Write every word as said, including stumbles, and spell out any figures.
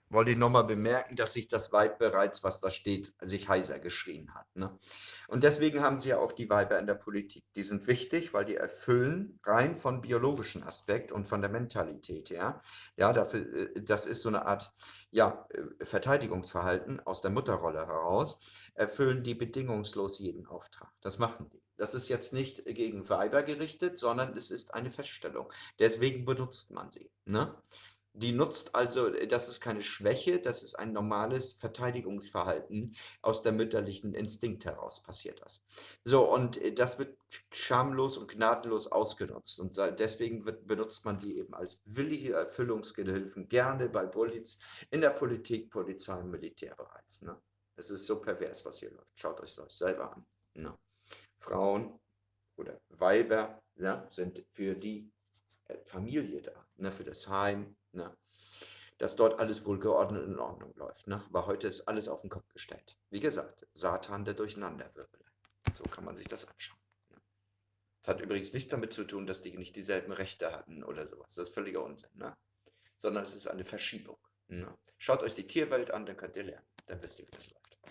wollte ich nochmal bemerken, dass sich das Weib bereits, was da steht, sich heiser geschrien hat. Ne? Und deswegen haben sie ja auch die Weiber in der Politik. Die sind wichtig, weil die erfüllen rein von biologischen Aspekt und von der Mentalität her. Ja, dafür, äh, das ist so eine Art ja, äh, Verteidigungsverhalten aus der Mutterrolle heraus, erfüllen die bedingungslos jeden Auftrag. Das machen die. Das ist jetzt nicht gegen Weiber gerichtet, sondern es ist eine Feststellung. Deswegen benutzt man sie. Ne? Die nutzt also, das ist keine Schwäche, das ist ein normales Verteidigungsverhalten aus der mütterlichen Instinkt heraus passiert das. So, und äh, das wird schamlos und gnadenlos ausgenutzt. Und sa- deswegen wird, benutzt man die eben als willige Erfüllungsgehilfen gerne bei Poliz in der Politik, Polizei und Militär bereits. Ne? Es ist so pervers, was hier läuft. Schaut euch das selber an. Ne? Frauen oder Weiber, ja, sind für die äh, Familie da, ne, für das Heim, ne, dass dort alles wohlgeordnet und in Ordnung läuft. Ne? Aber heute ist alles auf den Kopf gestellt. Wie gesagt, Satan der Durcheinanderwirbel. So kann man sich das anschauen. Ne? Das hat übrigens nichts damit zu tun, dass die nicht dieselben Rechte hatten oder sowas. Das ist völliger Unsinn. Ne? Sondern es ist eine Verschiebung. Ne? Schaut euch die Tierwelt an, dann könnt ihr lernen. Dann wisst ihr, wie das läuft.